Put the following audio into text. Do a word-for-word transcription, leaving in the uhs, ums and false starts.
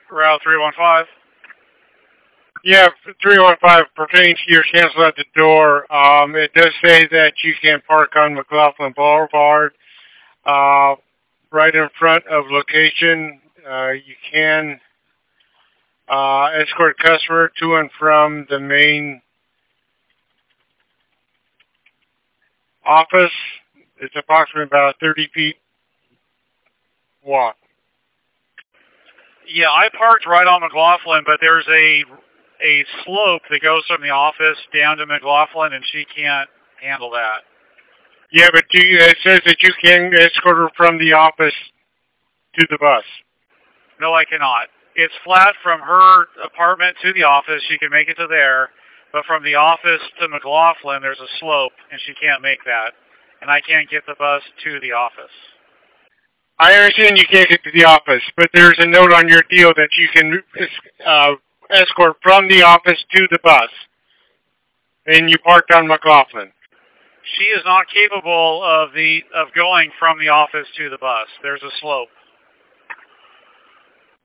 Route three one five. Yeah, three one five pertains to your cancel at the door. Um, it does say that you can park on McLaughlin Boulevard, uh, right in front of location. Uh, you can uh, escort customer to and from the main office. It's approximately about a thirty feet walk. Yeah, I parked right on McLaughlin, but there's a a slope that goes from the office down to McLaughlin, and she can't handle that. Yeah, but you, it says that you can escort her from the office to the bus. No, I cannot. It's flat from her apartment to the office. She can make it to there, but from the office to McLaughlin, there's a slope, and she can't make that. And I can't get the bus to the office. I understand you can't get to the office, but there's a note on your deal that you can uh, escort from the office to the bus. And you parked on McLaughlin. She is not capable of the of going from the office to the bus. There's a slope.